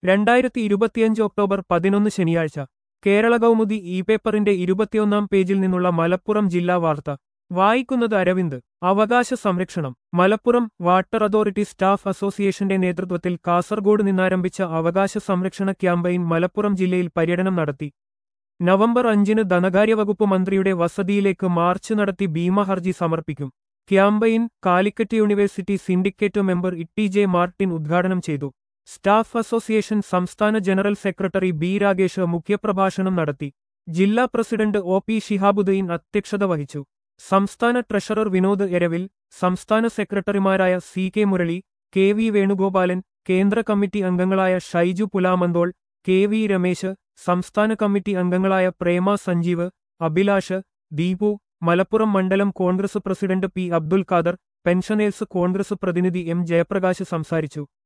2025 October 11 ശനിയാഴ്ച Kerala Kaumudi E പേപ്പറിന്റെ 21-ാം പേജിൽ നിന്നുള്ള മലപ്പുറം ജില്ലാ വാർത്ത വായിക്കുന്നത് അരവിന്ദ്. അവകാശ സംരക്ഷണം. മലപ്പുറം വാട്ടർ അതോറിറ്റി സ്റ്റാഫ് അസോസിയേഷന്റെ നേതൃത്വത്തിൽ കാസർഗോഡ് നിന്നാരംഭിച്ച അവകാശ സംരക്ഷണ ക്യാമ്പയിൻ മലപ്പുറം ജില്ലയിൽ പര്യടനം നടത്തി. നവംബർ 5-ന് ധനകാര്യവകുപ്പ് മന്ത്രിയുടെ വസതിയിലേക്ക് മാർച്ച് നടത്തി ഭീമഹർജി സമർപ്പിക്കും. Campaign Calicut university syndicate member E J Martin ഉദ്ഘാടനം ചെയ്തു. സ്റ്റാഫ് അസോസിയേഷൻ സംസ്ഥാന ജനറൽ സെക്രട്ടറി ബി രാഗേഷ് മുഖ്യപ്രഭാഷണം നടത്തി. ജില്ലാ പ്രസിഡന്റ് ഒ പി ശിഹാബുദ്ദീൻ അധ്യക്ഷത വഹിച്ചു. സംസ്ഥാന ട്രഷറർ വിനോദ് എരവിൽ, സംസ്ഥാന സെക്രട്ടറിമാരായ C K Murali, K V Venugopalan, കേന്ദ്ര കമ്മിറ്റി അംഗങ്ങളായ ഷൈജു പുലാമന്തോൾ, കെ വി രമേശ്, സംസ്ഥാന കമ്മിറ്റി അംഗങ്ങളായ പ്രേമ സഞ്ജീവ്, അഭിലാഷ്, ദീപു, മലപ്പുറം മണ്ഡലം Congress president P Abdul Khader, pensioners Congress പ്രതിനിധി എം ജയപ്രകാശ് സംസാരിച്ചു.